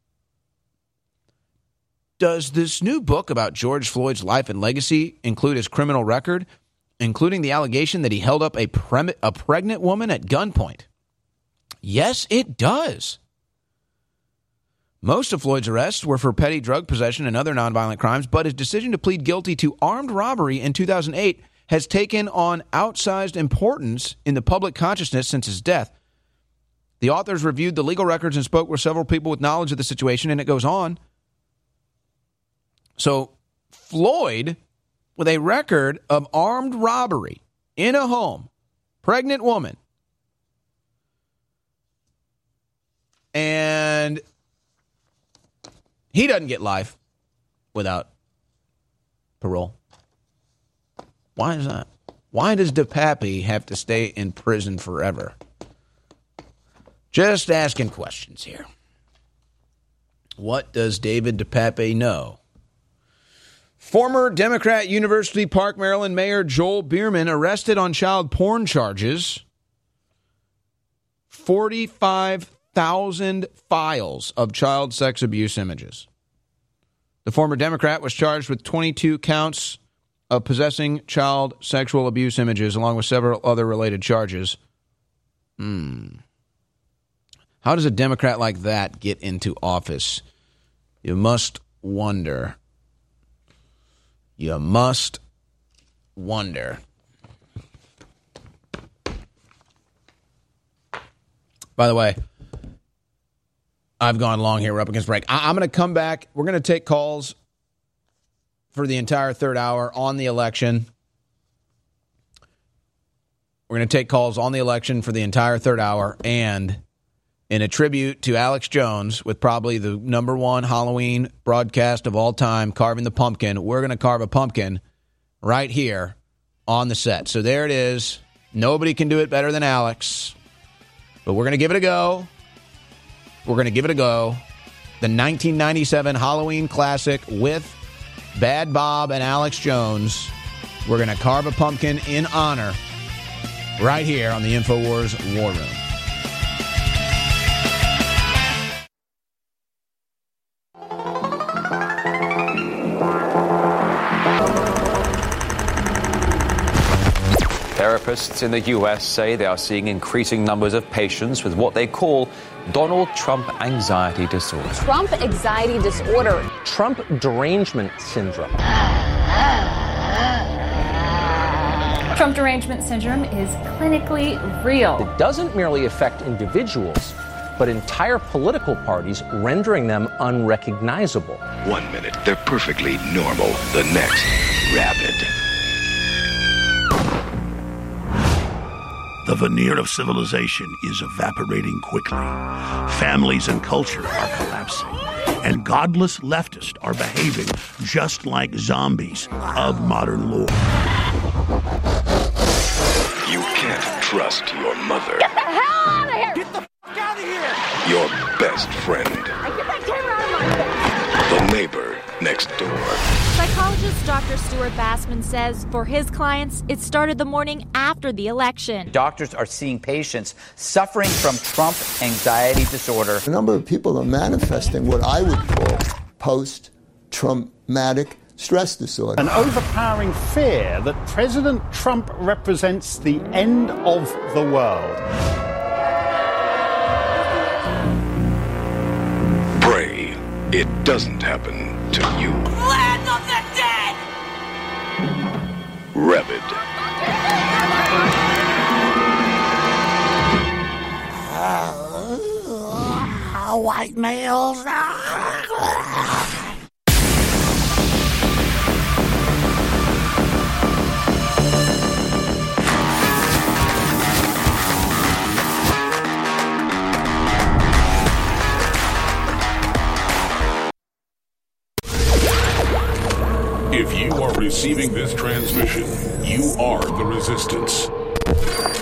Does this new book about George Floyd's life and legacy include his criminal record, including the allegation that he held up a pregnant woman at gunpoint? Yes, it does. Most of Floyd's arrests were for petty drug possession and other nonviolent crimes, but his decision to plead guilty to armed robbery in 2008 has taken on outsized importance in the public consciousness since his death. The authors reviewed the legal records and spoke with several people with knowledge of the situation, and it goes on. So Floyd, with a record of armed robbery in a home, pregnant woman, and he doesn't get life without parole. Why is that? Why does DePape have to stay in prison forever? Just asking questions here. What does David DePape know? Former Democrat University Park, Maryland Mayor Joel Bierman arrested on child porn charges. 45,000 files of child sex abuse images. The former Democrat was charged with 22 counts of possessing child sexual abuse images, along with several other related charges. How does a Democrat like that get into office? You must wonder. You must wonder. By the way, I've gone long here. We're up against break. I'm going to come back. We're going to take calls for the entire third hour on the election. We're going to take calls on the election for the entire third hour, and in a tribute to Alex Jones, with probably the number one Halloween broadcast of all time, carving the pumpkin, we're going to carve a pumpkin right here on the set. So there it is. Nobody can do it better than Alex, but we're going to give it a go. We're going to give it a go. The 1997 Halloween classic with Bad Bob and Alex Jones. We're going to carve a pumpkin in honor right here on the InfoWars War Room. Therapists in the U.S. say they are seeing increasing numbers of patients with what they call Donald Trump anxiety disorder. Trump anxiety disorder. Trump derangement syndrome. Trump derangement syndrome is clinically real. It doesn't merely affect individuals, but entire political parties, rendering them unrecognizable. 1 minute, they're perfectly normal. The next, rabid. The veneer of civilization is evaporating quickly. Families and culture are collapsing. And godless leftists are behaving just like zombies of modern lore. You can't trust your mother. Get the hell out of here! Get the f*** out of here! Your best friend. Get that camera out of my face! The neighbor next door. Psychologist Dr. Stuart Bassman says for his clients, it started the morning after the election. Doctors are seeing patients suffering from Trump anxiety disorder. A number of people are manifesting what I would call post-traumatic stress disorder. An overpowering fear that President Trump represents the end of the world. Pray it doesn't happen to you. Land of the dead! Rabid. White males. receiving this transmission, you are the resistance.